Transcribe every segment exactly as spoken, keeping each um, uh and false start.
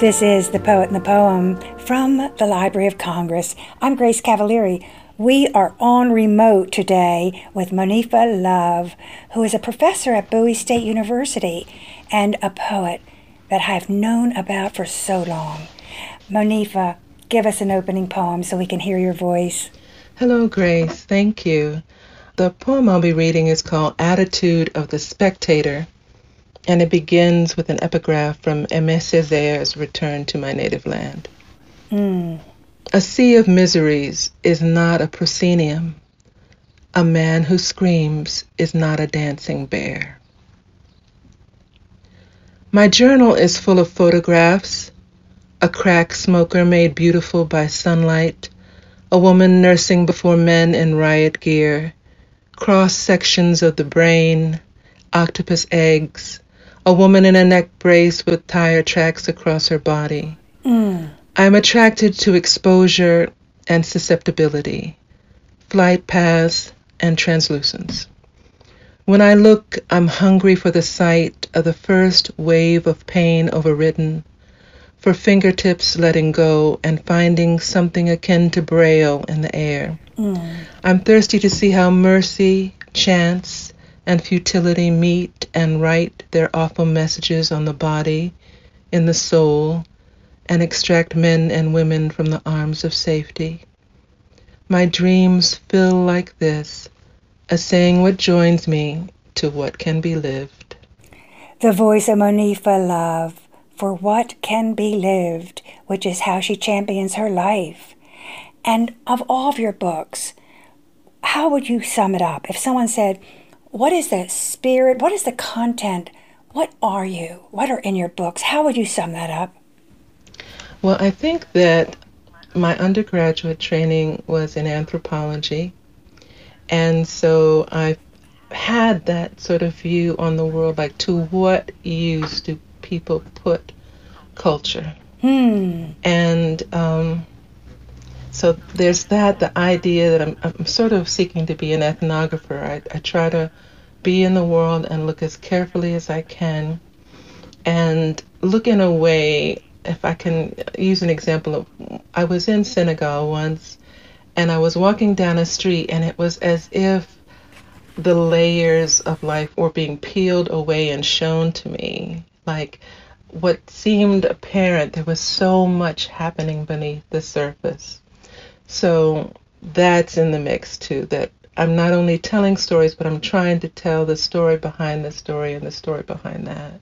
This is The Poet and the Poem from the Library of Congress. I'm Grace Cavalieri. We are on remote today with Monifa Love, who is a professor at Bowie State University and a poet that I've known about for so long. Monifa, give us an opening poem so we can hear your voice. Hello, Grace. Thank you. The poem I'll be reading is called Attitude of the Spectator, and it begins with an epigraph from Aimé Césaire's Return to My Native Land. Mm. A sea of miseries is not a proscenium. A man who screams is not a dancing bear. My journal is full of photographs, a crack smoker made beautiful by sunlight, a woman nursing before men in riot gear, cross-sections of the brain, octopus eggs, a woman in a neck brace with tire tracks across her body. Mm. I am attracted to exposure and susceptibility, flight paths and translucence. When I look, I'm hungry for the sight of the first wave of pain overridden, for fingertips letting go and finding something akin to Braille in the air. Mm. I'm thirsty to see how mercy, chance, and futility meet and write their awful messages on the body, in the soul, and extract men and women from the arms of safety. My dreams feel like this, a saying what joins me to what can be lived. The voice of Monifa Love, for what can be lived, which is how she champions her life. And of all of your books, how would you sum it up? If someone said, what is the spirit? What is the content? What are you? What are in your books? How would you sum that up? Well, I think that my undergraduate training was in anthropology, and so I had that sort of view on the world, like to what use do people put culture? Hmm. And um, so there's that, the idea that I'm, I'm sort of seeking to be an ethnographer. I, I try to be in the world and look as carefully as I can and look in a way, if I can use an example of, I was in Senegal once and I was walking down a street and it was as if the layers of life were being peeled away and shown to me. Like what seemed apparent, there was so much happening beneath the surface. So that's in the mix too, that I'm not only telling stories, but I'm trying to tell the story behind the story and the story behind that.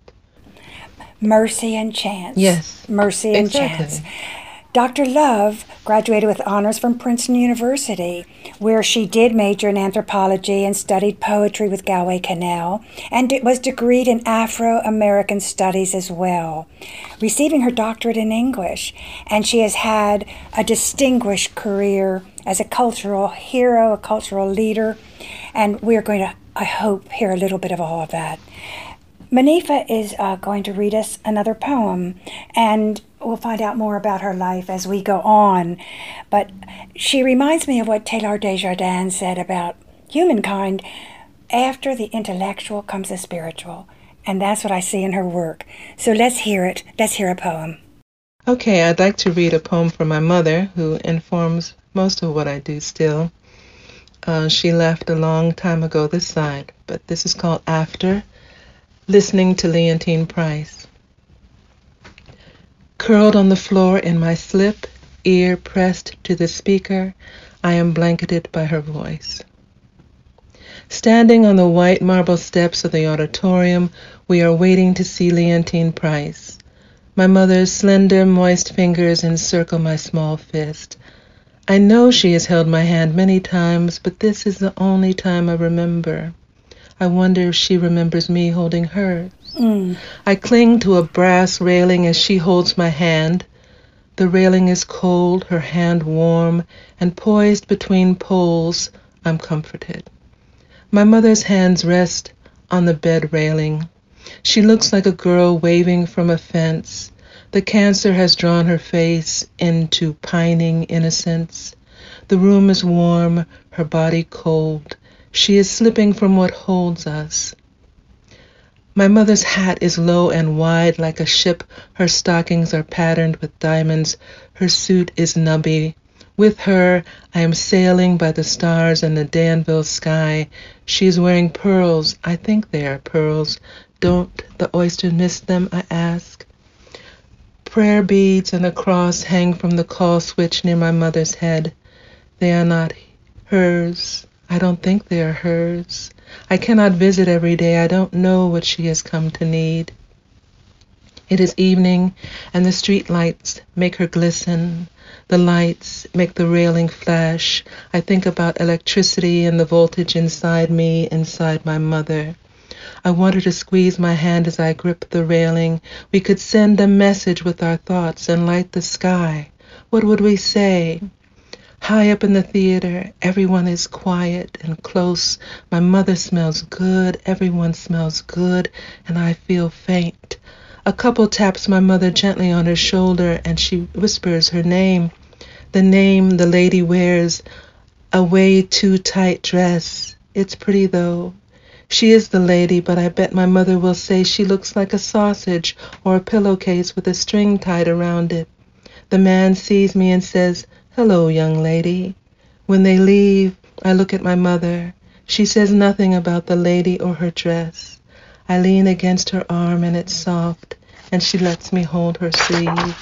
Mercy and chance. Yes. Mercy and exactly. chance. Doctor Love graduated with honors from Princeton University, where she did major in anthropology and studied poetry with Galway Kinnell, and was degreed in Afro-American studies as well, receiving her doctorate in English. And she has had a distinguished career as a cultural hero, a cultural leader, and we're going to, I hope, hear a little bit of all of that. Monifa is uh, going to read us another poem, and we'll find out more about her life as we go on. But she reminds me of what Taylor Desjardins said about humankind. After the intellectual comes the spiritual, and that's what I see in her work. So let's hear it. Let's hear a poem. Okay, I'd like to read a poem from my mother, who informs most of what I do still. Uh, she left a long time ago this side, but this is called After. Listening to Leontyne Price. Curled on the floor in my slip, ear pressed to the speaker, I am blanketed by her voice. Standing on the white marble steps of the auditorium, we are waiting to see Leontyne Price. My mother's slender, moist fingers encircle my small fist. I know she has held my hand many times, but this is the only time I remember. I wonder if she remembers me holding hers. Mm. I cling to a brass railing as she holds my hand. The railing is cold, her hand warm, and poised between poles, I'm comforted. My mother's hands rest on the bed railing. She looks like a girl waving from a fence. The cancer has drawn her face into pining innocence. The room is warm, her body cold. She is slipping from what holds us. My mother's hat is low and wide like a ship. Her stockings are patterned with diamonds. Her suit is nubby. With her, I am sailing by the stars in the Danville sky. She is wearing pearls. I think they are pearls. Don't the oysters miss them, I ask. Prayer beads and a cross hang from the call switch near my mother's head. They are not hers. I don't think they are hers. I cannot visit every day. I don't know what she has come to need. It is evening, and the street lights make her glisten. The lights make the railing flash. I think about electricity and the voltage inside me, inside my mother. I want her to squeeze my hand as I grip the railing. We could send a message with our thoughts and light the sky. What would we say? High up in the theater, everyone is quiet and close. My mother smells good, everyone smells good, and I feel faint. A couple taps my mother gently on her shoulder, and she whispers her name. The name the lady wears, a way too tight dress. It's pretty though. She is the lady, but I bet my mother will say she looks like a sausage or a pillowcase with a string tied around it. The man sees me and says, "Hello, young lady." When they leave, I look at my mother. She says nothing about the lady or her dress. I lean against her arm and it's soft, and she lets me hold her sleeve.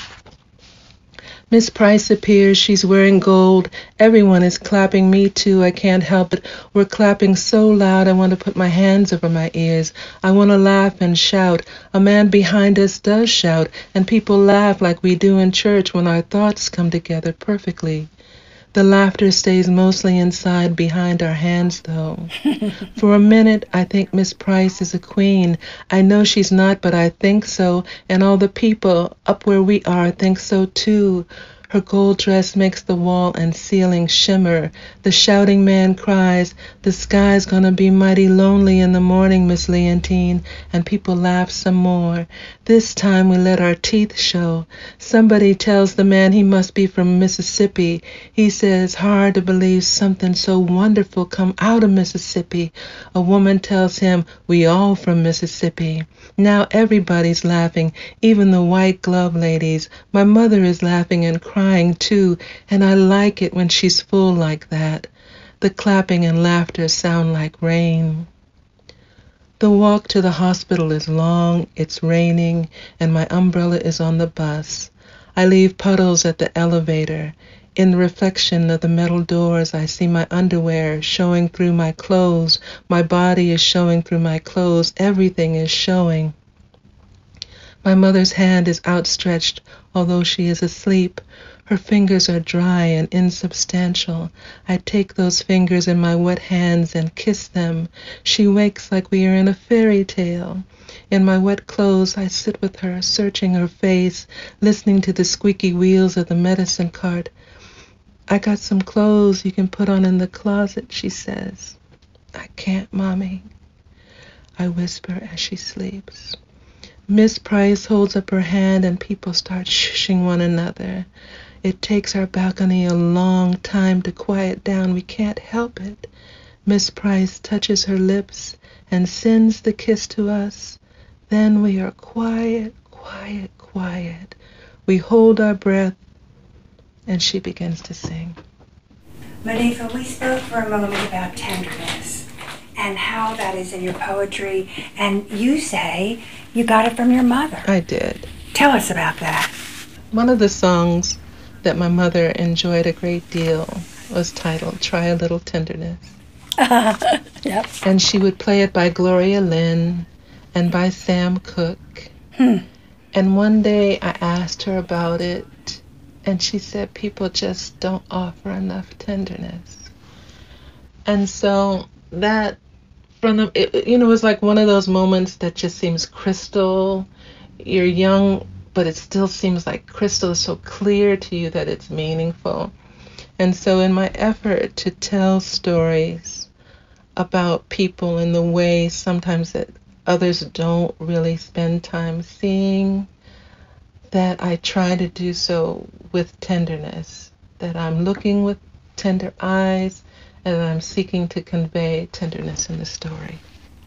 Miss Price appears. She's wearing gold. Everyone is clapping. Me too. I can't help it. We're clapping so loud I want to put my hands over my ears. I want to laugh and shout. A man behind us does shout, and people laugh like we do in church when our thoughts come together perfectly. The laughter stays mostly inside behind our hands, though. For a minute, I think Miss Price is a queen. I know she's not, but I think so, and all the people up where we are think so, too. Her gold dress makes the wall and ceiling shimmer. The shouting man cries, "The sky's gonna be mighty lonely in the morning, Miss Leontine," and people laugh some more. This time we let our teeth show. Somebody tells the man he must be from Mississippi. He says, "Hard to believe something so wonderful come out of Mississippi." A woman tells him, "We all from Mississippi." Now everybody's laughing, even the white glove ladies. My mother is laughing and crying too, and I like it when she's full like that. The clapping and laughter sound like rain. The walk to the hospital is long, it's raining, and my umbrella is on the bus. I leave puddles at the elevator. In the reflection of the metal doors, I see my underwear showing through my clothes. My body is showing through my clothes. Everything is showing. My mother's hand is outstretched, although she is asleep. Her fingers are dry and insubstantial. I take those fingers in my wet hands and kiss them. She wakes like we are in a fairy tale. In my wet clothes, I sit with her, searching her face, listening to the squeaky wheels of the medicine cart. "I got some clothes you can put on in the closet," she says. "I can't, Mommy," I whisper as she sleeps. Miss Price holds up her hand and people start shushing one another. It takes our balcony a long time to quiet down. We can't help it. Miss Price touches her lips and sends the kiss to us. Then we are quiet, quiet, quiet. We hold our breath, and she begins to sing. Monifa, we spoke for a moment about tenderness and how that is in your poetry, and you say you got it from your mother. I did. Tell us about that. One of the songs that my mother enjoyed a great deal was titled "Try a Little Tenderness." Yep. And she would play it by Gloria Lynn and by Sam Cooke. Hmm. And one day I asked her about it, and she said people just don't offer enough tenderness. And so that, from the, it, you know, it was like one of those moments that just seems crystal. You're young, but it still seems like crystal is so clear to you that it's meaningful. And so in my effort to tell stories about people in the way sometimes that others don't really spend time seeing, that I try to do so with tenderness, that I'm looking with tender eyes and I'm seeking to convey tenderness in the story.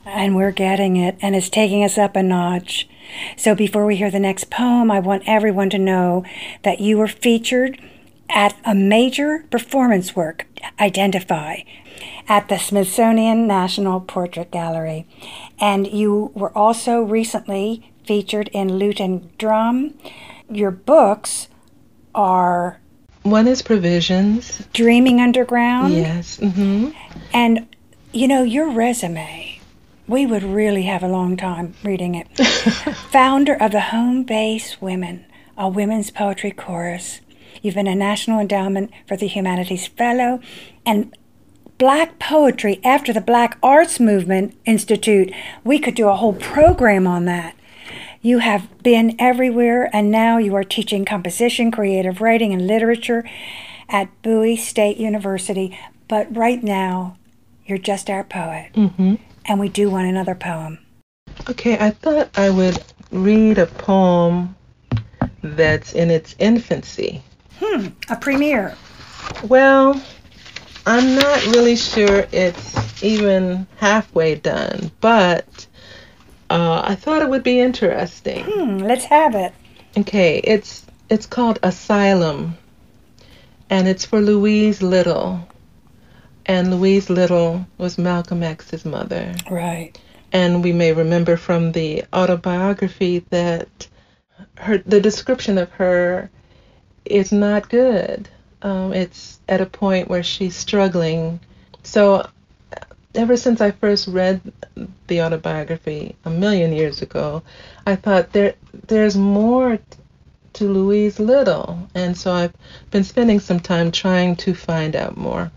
And we're getting it, and it's taking us up a notch. So before we hear the next poem, I want everyone to know that you were featured at a major performance work, Identify, at the Smithsonian National Portrait Gallery. And you were also recently featured in Lute and Drum. Your books are... One is Provisions. Dreaming Underground. Yes. Mm-hmm. And, you know, your resume, we would really have a long time reading it. Founder of the Home Base Women, a women's poetry chorus. You've been a National Endowment for the Humanities Fellow, and Black Poetry after the Black Arts Movement Institute. We could do a whole program on that. You have been everywhere, and now you are teaching composition, creative writing, and literature at Bowie State University. But right now, you're just our poet. Mm-hmm. And we do want another poem. Okay, I thought I would read a poem that's in its infancy. Hmm, a premiere. Well, I'm not really sure it's even halfway done, but uh, I thought it would be interesting. Hmm, let's have it. Okay, it's it's called Asylum, and it's for Louise Little. And Louise Little was Malcolm X's mother. Right. And we may remember from the autobiography that her the description of her is not good. Um, it's at a point where she's struggling. So ever since I first read the autobiography a million years ago, I thought there there's more to Louise Little. And so I've been spending some time trying to find out more.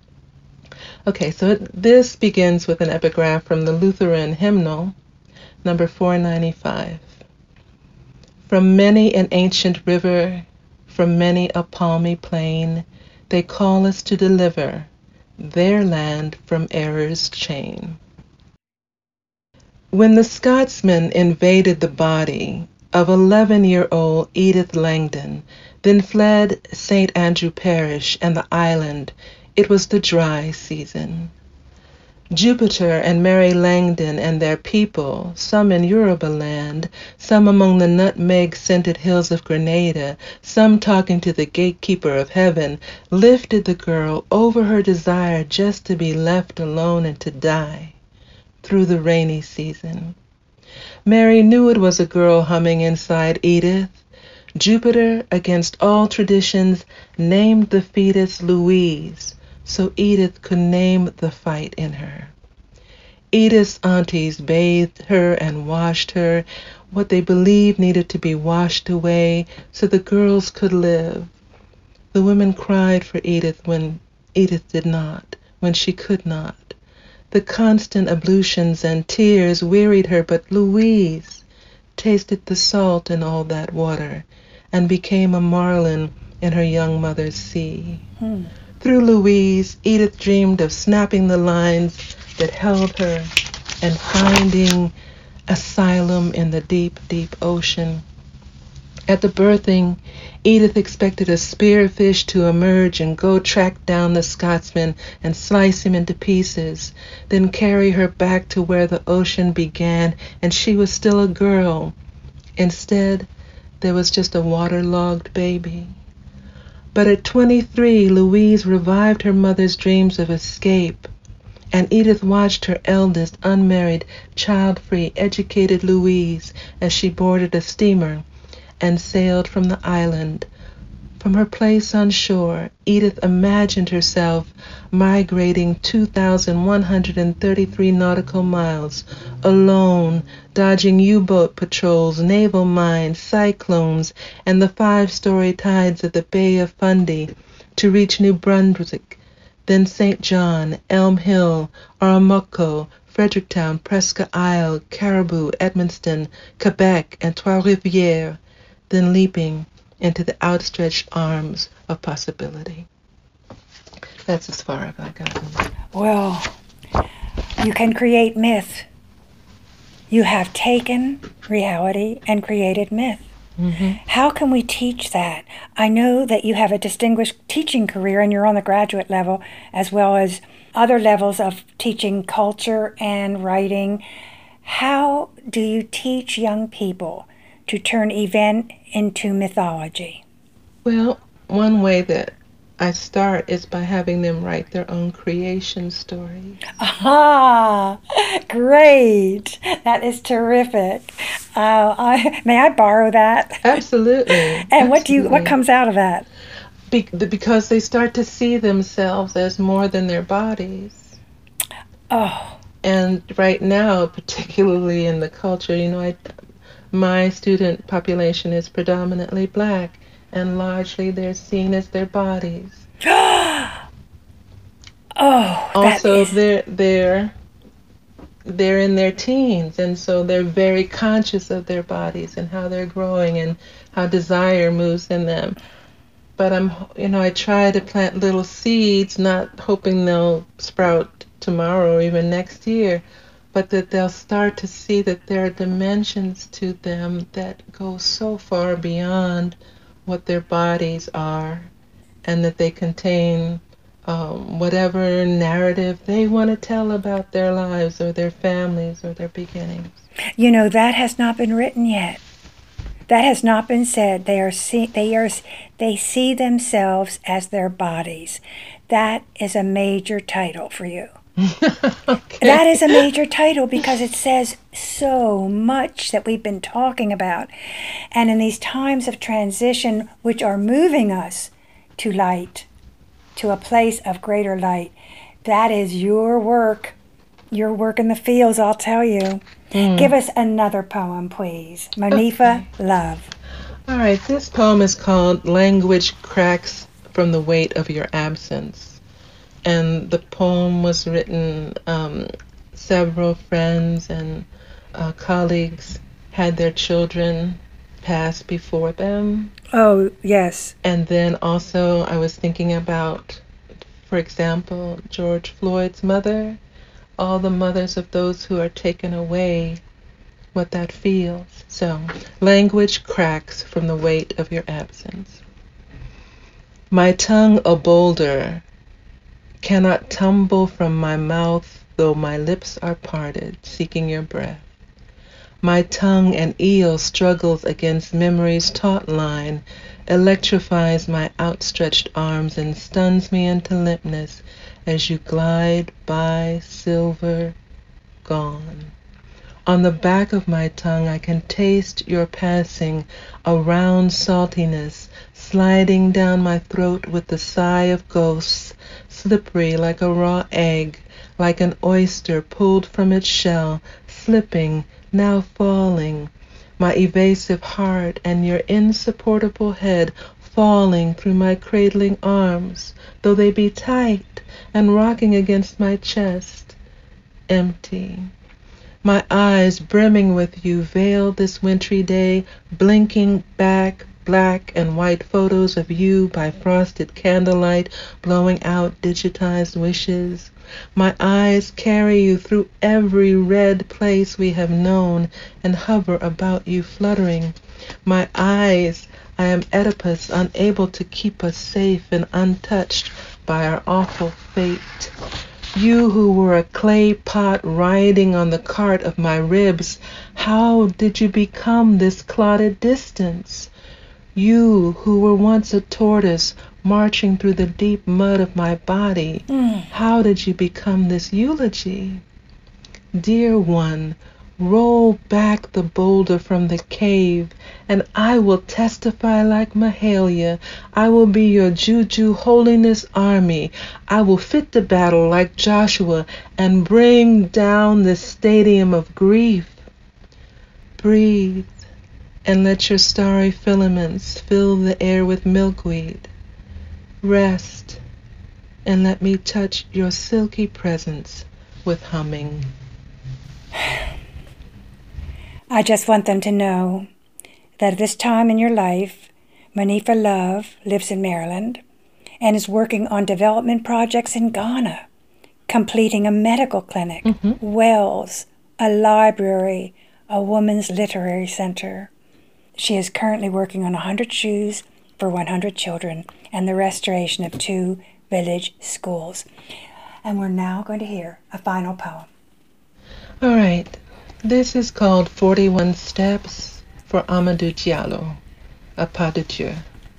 Okay, so it, this begins with an epigraph from the Lutheran hymnal, number four ninety-five. From many an ancient river, from many a palmy plain, they call us to deliver their land from error's chain. When the Scotsmen invaded the body of eleven-year-old Edith Langdon, then fled Saint Andrew Parish and the island, it was the dry season. Jupiter and Mary Langdon and their people, some in Yoruba land, some among the nutmeg-scented hills of Grenada, some talking to the gatekeeper of heaven, lifted the girl over her desire just to be left alone and to die through the rainy season. Mary knew it was a girl humming inside Edith. Jupiter, against all traditions, named the fetus Louise, so Edith could name the fight in her. Edith's aunties bathed her and washed her, what they believed needed to be washed away so the girls could live. The women cried for Edith when Edith did not, when she could not. The constant ablutions and tears wearied her, but Louise tasted the salt in all that water and became a marlin in her young mother's sea. Hmm. Through Louise, Edith dreamed of snapping the lines that held her and finding asylum in the deep, deep ocean. At the birthing, Edith expected a spearfish to emerge and go track down the Scotsman and slice him into pieces, then carry her back to where the ocean began, and she was still a girl. Instead, there was just a waterlogged baby. But at twenty-three, Louise revived her mother's dreams of escape, and Edith watched her eldest, unmarried, child-free, educated Louise as she boarded a steamer and sailed from the island. From her place on shore, Edith imagined herself migrating two thousand one hundred thirty-three nautical miles, alone, dodging U-boat patrols, naval mines, cyclones, and the five-story tides of the Bay of Fundy to reach New Brunswick, then Saint John, Elm Hill, Aramaco, Fredericktown, Presque Isle, Caribou, Edmundston, Quebec, and Trois-Rivières, then leaping into the outstretched arms of possibility. That's as far as I got. Well, you can create myth. You have taken reality and created myth. Mm-hmm. How can we teach that? I know that you have a distinguished teaching career and you're on the graduate level as well as other levels of teaching culture and writing. How do you teach young people to turn event into mythology? Well, one way that I start is by having them write their own creation stories. Ah, great. That is terrific. Uh, I, may I borrow that? Absolutely. And what do you what Absolutely. comes out of that? Be- because they start to see themselves as more than their bodies. Oh, And right now, particularly in the culture, you know, I, my student population is predominantly black, and largely they're seen as their bodies. oh, that Also, is they're they're they're in their teens, and so they're very conscious of their bodies and how they're growing and how desire moves in them. But I'm, you know, I try to plant little seeds, not hoping they'll sprout tomorrow or even next year, but that they'll start to see that there are dimensions to them that go so far beyond what their bodies are, and that they contain um, whatever narrative they want to tell about their lives or their families or their beginnings. You know, that has not been written yet. That has not been said. They are see, they are they see themselves as their bodies. That is a major title for you. Okay. That is a major title because it says so much that we've been talking about. And in these times of transition, which are moving us to light, to a place of greater light, that is your work. Your work in the fields, I'll tell you. Mm. Give us another poem, please. Monifa Okay. Love. All right, this poem is called Language Cracks from the Weight of Your Absence. And the poem was written, um, several friends and uh, colleagues had their children pass before them. Oh, yes. And then also I was thinking about, for example, George Floyd's mother, all the mothers of those who are taken away, what that feels. So, language cracks from the weight of your absence. My tongue a boulder cannot tumble from my mouth, though my lips are parted, seeking your breath. My tongue an eel struggles against memory's taut line, electrifies my outstretched arms and stuns me into limpness as you glide by, silver, gone. On the back of my tongue I can taste your passing, a round saltiness, sliding down my throat with the sigh of ghosts, slippery like a raw egg, like an oyster pulled from its shell, slipping, now falling. My evasive heart and your insupportable head falling through my cradling arms, though they be tight and rocking against my chest, empty. My eyes brimming with you veiled this wintry day, blinking back black and white photos of you by frosted candlelight, blowing out digitized wishes. My eyes carry you through every red place we have known and hover about you fluttering. My eyes, I am Oedipus, unable to keep us safe and untouched by our awful fate. You who were a clay pot riding on the cart of my ribs, how did you become this clotted distance? You who were once a tortoise marching through the deep mud of my body, Mm. how did you become this eulogy? Dear one, roll back the boulder from the cave, and I will testify like Mahalia. I will be your Juju holiness army. I will fit the battle like Joshua and bring down this stadium of grief. Breathe, and let your starry filaments fill the air with milkweed. Rest, and let me touch your silky presence with humming. I just want them to know that at this time in your life, Monifa Love lives in Maryland and is working on development projects in Ghana, completing a medical clinic, Mm-hmm. wells, a library, a women's literary center. She is currently working on one hundred shoes for one hundred children and the restoration of two village schools. And we're now going to hear a final poem. All right. This is called forty-one Steps for Amadou Diallo, a pas de Dieu.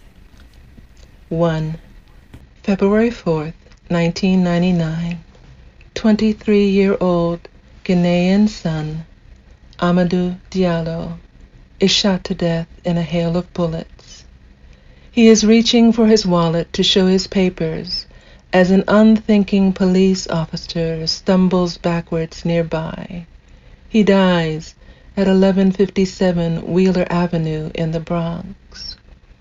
one. February fourth, nineteen ninety-nine. twenty-three-year-old Ghanaian son, Amadou Diallo, is shot to death in a hail of bullets. He is reaching for his wallet to show his papers as an unthinking police officer stumbles backwards nearby. He dies at eleven fifty-seven Wheeler Avenue in the Bronx.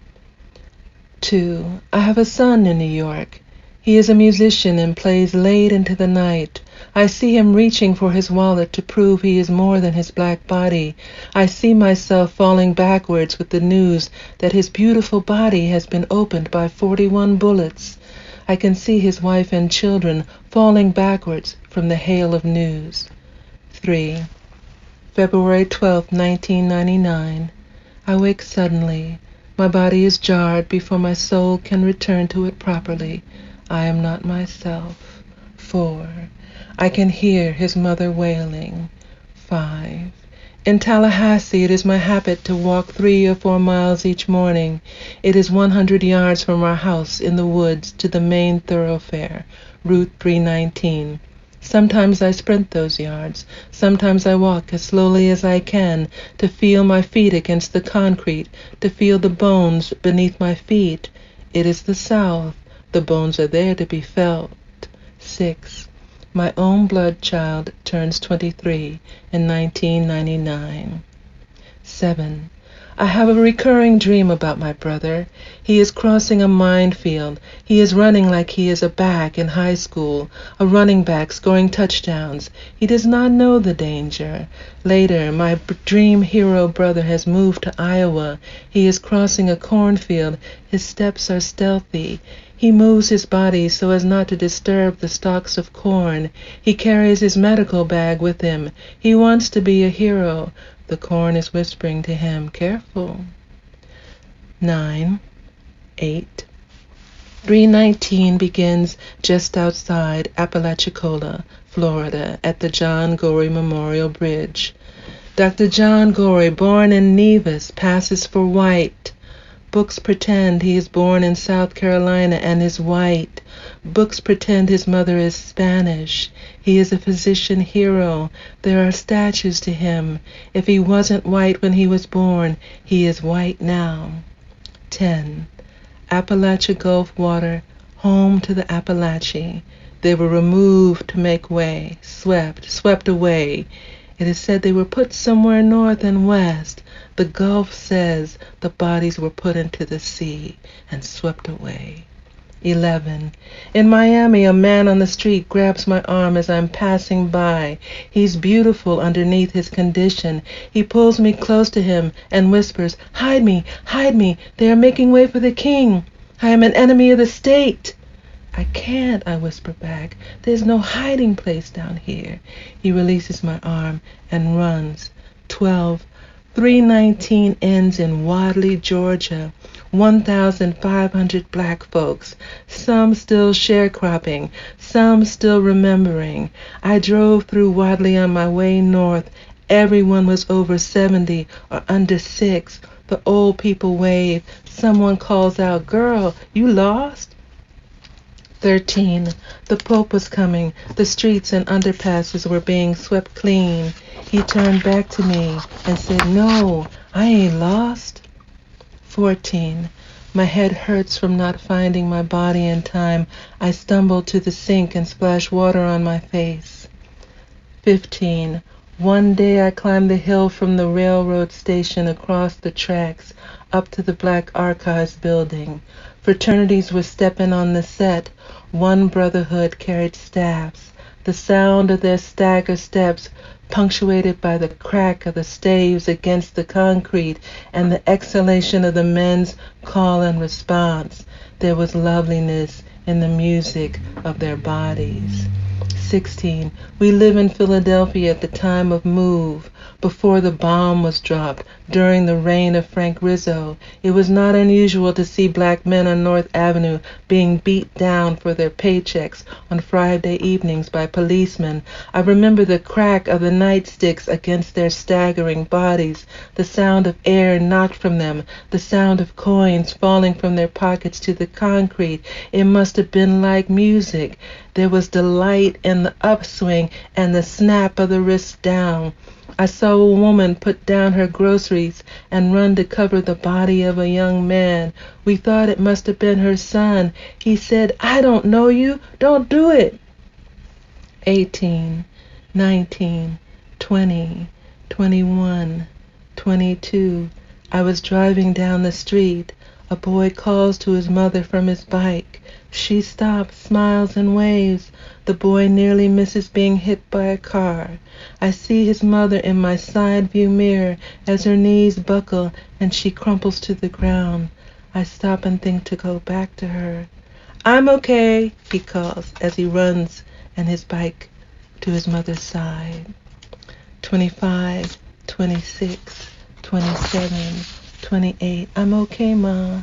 Two. I have a son in New York. He is a musician and plays late into the night. I see him reaching for his wallet to prove he is more than his black body. I see myself falling backwards with the news that his beautiful body has been opened by forty-one bullets. I can see his wife and children falling backwards from the hail of news. Three. February twelfth, nineteen ninety-nine. I wake suddenly. My body is jarred before my soul can return to it properly. I am not myself. Four. I can hear his mother wailing. Five. In Tallahassee, it is my habit to walk three or four miles each morning. It is one hundred yards from our house in the woods to the main thoroughfare, Route three nineteen. Sometimes I sprint those yards. Sometimes I walk as slowly as I can to feel my feet against the concrete, to feel the bones beneath my feet. It is the South. The bones are there to be felt. Six. My own blood child turns twenty-three in nineteen ninety-nine. Seven. I have a recurring dream about my brother. He is crossing a minefield. He is running like he is a back in high school, a running back scoring touchdowns. He does not know the danger. Later, my b- dream hero brother has moved to Iowa. He is crossing a cornfield. His steps are stealthy. He moves his body so as not to disturb the stalks of corn. He carries his medical bag with him. He wants to be a hero. The corn is whispering to him, careful. Nine. Eight. three nineteen begins just outside Apalachicola, Florida, at the John Gorey Memorial Bridge. Doctor John Gorey, born in Nevis, passes for white. Books pretend he is born in South Carolina and is white. Books pretend his mother is Spanish. He is a physician hero. There are statues to him. If he wasn't white when he was born, he is white now. Ten. Appalachia Gulf water, home to the Appalachia. They were removed to make way, swept, swept away. It is said they were put somewhere north and west. The Gulf says the bodies were put into the sea and swept away. Eleven. In Miami, a man on the street grabs my arm as I'm passing by. He's beautiful underneath his condition. He pulls me close to him and whispers, "Hide me, hide me. They are making way for the king. I am an enemy of the state." "I can't," I whisper back. "There's no hiding place down here." He releases my arm and runs. Twelve. three nineteen ends in Wadley, Georgia. one thousand five hundred black folks, some still sharecropping, some still remembering. I drove through Wadley on my way north. Everyone was over seventy or under six. The old people wave. Someone calls out, "Girl, you lost?" Thirteen. The Pope was coming. The streets and underpasses were being swept clean. He turned back to me and said, "No, I ain't lost." Fourteen. My head hurts from not finding my body in time. I stumble to the sink and splash water on my face. Fifteen. One day I climbed the hill from the railroad station across the tracks up to the Black Archives building. Fraternities were stepping on the set. One brotherhood carried staffs. The sound of their stagger steps, punctuated by the crack of the staves against the concrete and the exhalation of the men's call and response. There was loveliness in the music of their bodies. Sixteen. We live in Philadelphia at the time of MOVE. before the bomb was dropped, during the reign of Frank Rizzo. It was not unusual to see black men on North Avenue being beat down for their paychecks on Friday evenings by policemen. I remember the crack of the nightsticks against their staggering bodies, the sound of air knocked from them, the sound of coins falling from their pockets to the concrete. It must have been like music. There was delight in the upswing and the snap of the wrist down. I saw a woman put down her groceries and run to cover the body of a young man. We thought it must have been her son. He said, "I don't know you. Don't do it." eighteen, nineteen, twenty, twenty-one, twenty-two. I was driving down the street. A boy calls to his mother from his bike. She stops, smiles, and waves. The boy nearly misses being hit by a car. I see his mother in my side view mirror as her knees buckle and she crumples to the ground. I stop and think to go back to her. "I'm okay," he calls as he runs and his bike to his mother's side. twenty-five, twenty-six, twenty-seven, twenty-eight. "I'm okay, Ma."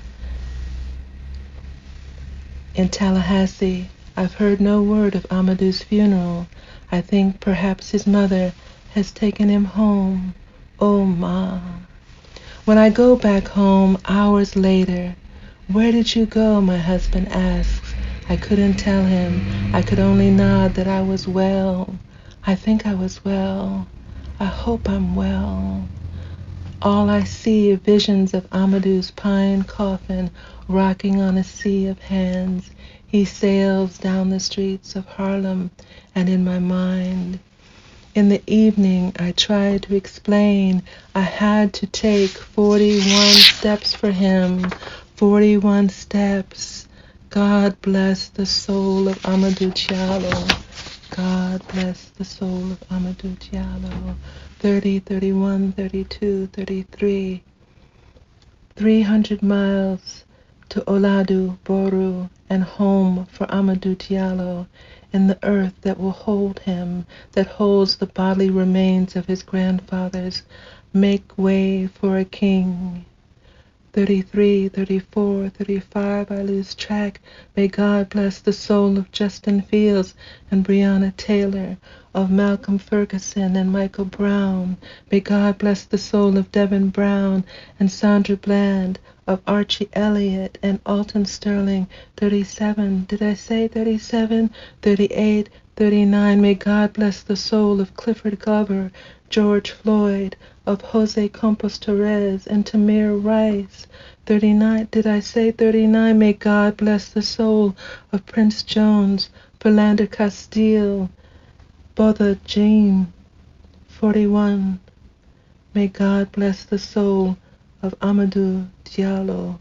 In Tallahassee, I've heard no word of Amadou's funeral. I think perhaps his mother has taken him home. Oh, Ma. When I go back home hours later, "Where did you go?" my husband asks. I couldn't tell him. I could only nod that I was well. I think I was well. I hope I'm well. All I see are visions of Amadou's pine coffin rocking on a sea of hands. He sails down the streets of Harlem and in my mind. In the evening, I tried to explain I had to take forty-one steps for him, forty-one steps. God bless the soul of Amadou Diallo. God bless the soul of Amadou Diallo. thirty, thirty-one, thirty-two, thirty-three. three hundred miles to Oladu, Boru, and home for Amadou Diallo, in the earth that will hold him, that holds the bodily remains of his grandfathers. Make way for a king. thirty-three, thirty-four, thirty-five, I lose track. May God bless the soul of Justin Fields and Breonna Taylor, of Malcolm Ferguson and Michael Brown. May God bless the soul of Devin Brown and Sandra Bland, of Archie Elliott and Alton Sterling. thirty-seven, did I say thirty-seven? thirty-eight, thirty-nine, may God bless the soul of Clifford Glover, George Floyd, of Jose Campos Torres and Tamir Rice. thirty-nine, did I say thirty-nine? May God bless the soul of Prince Jones, Philando Castile, Botha Jean. forty-one, may God bless the soul of Amadou Diallo.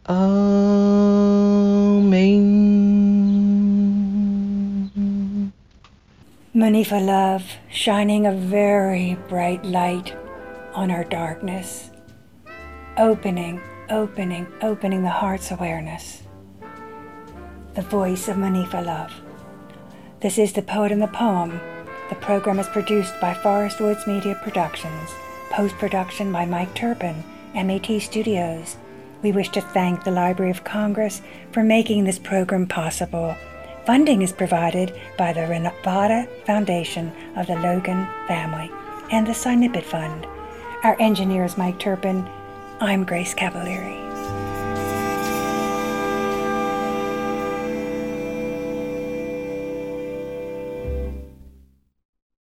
Amen. Monifah Love, shining a very bright light on our darkness, opening, opening, opening the heart's awareness. The voice of Monifah Love. This is The Poet and the Poem. The program is produced by Forest Woods Media Productions. Post-production by Mike Turpin, M A T Studios. We wish to thank the Library of Congress for making this program possible. Funding is provided by the Nevada Foundation of the Logan family and the Sinipit Fund. Our engineer is Mike Turpin. I'm Grace Cavalieri.